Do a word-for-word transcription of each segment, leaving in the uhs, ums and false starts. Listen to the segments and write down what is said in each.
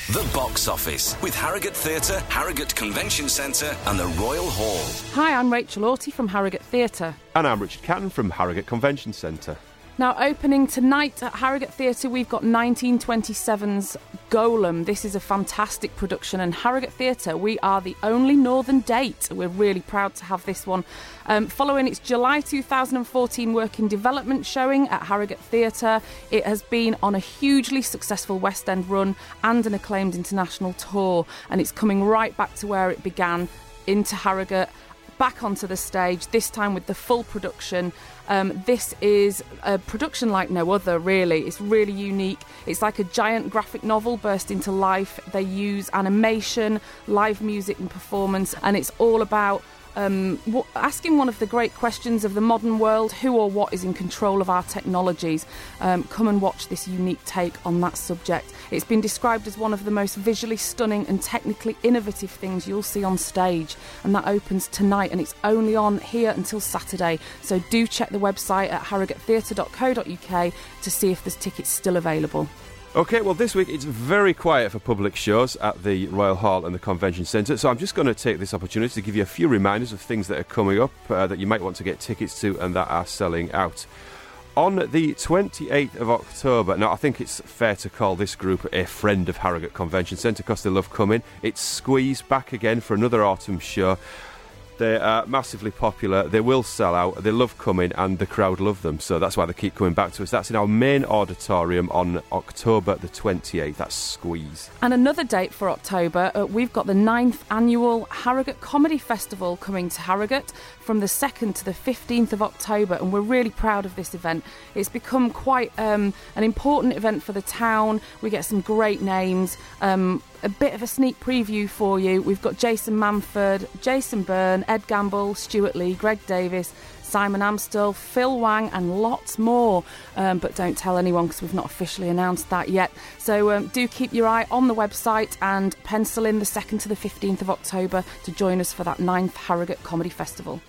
The Box Office with Harrogate Theatre, Harrogate Convention Centre and the Royal Hall. Hi, I'm Rachel Orty from Harrogate Theatre. And I'm Richard Catton from Harrogate Convention Centre. Now, opening tonight at Harrogate Theatre, we've got nineteen twenty-seven's Golem. This is a fantastic production, and Harrogate Theatre, we are the only northern date. We're really proud to have this one. Um, following its July two thousand fourteen working development showing at Harrogate Theatre, it has been on a hugely successful West End run and an acclaimed international tour, and it's coming right back to where it began, into Harrogate, back onto the stage, this time with the full production. Um, this is a production like no other, really. It's really unique. It's like a giant graphic novel burst into life. They use animation, live music and performance, and it's all about Um, w- asking one of the great questions of the modern world: who or what is in control of our technologies? Um, come and watch this unique take on that subject. It's been described as one of the most visually stunning and technically innovative things you'll see on stage, and that opens tonight, and it's only on here until Saturday. So do check the website at harrogate theatre dot co dot uk to see if there's tickets still available. OK, well, this week it's very quiet for public shows at the Royal Hall and the Convention Centre, so I'm just going to take this opportunity to give you a few reminders of things that are coming up uh, that you might want to get tickets to and that are selling out. On the twenty-eighth of October, now I think it's fair to call this group a friend of Harrogate Convention Centre because they love coming, it's Squeeze back again for another autumn show. They are massively popular, they will sell out, they love coming and the crowd love them, so that's why they keep coming back to us. That's in our main auditorium on October the twenty-eighth, that's Squeeze. And another date for October, uh, we've got the ninth annual Harrogate Comedy Festival coming to Harrogate from the second to the fifteenth of October, and we're really proud of this event. It's become quite um, an important event for the town. We get some great names. Um, a bit of a sneak preview for you. We've got Jason Manford, Jason Byrne, Ed Gamble, Stuart Lee, Greg Davis, Simon Amstel, Phil Wang and lots more. Um, but don't tell anyone because we've not officially announced that yet. So um, do keep your eye on the website and pencil in the second to the fifteenth of October to join us for that ninth Harrogate Comedy Festival.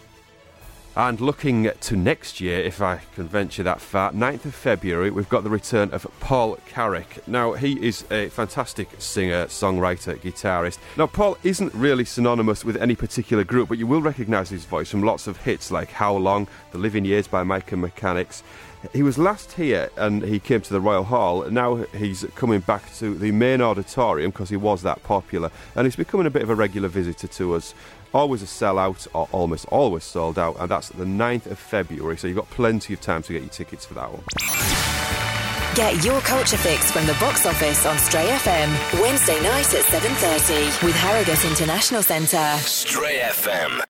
And looking to next year, if I can venture that far, ninth of February, we've got the return of Paul Carrick. Now, he is a fantastic singer, songwriter, guitarist. Now, Paul isn't really synonymous with any particular group, but you will recognise his voice from lots of hits like How Long, The Living Years by Mike and Mechanics. He was last here and he came to the Royal Hall. Now he's coming back to the main auditorium because he was that popular, and he's becoming a bit of a regular visitor to us. Always a sellout, or almost always sold out, and that's the ninth of February, so you've got plenty of time to get your tickets for that one. Get your culture fix from the Box Office on Stray F M, Wednesday night at seven thirty with Harrogate International Centre. Stray F M.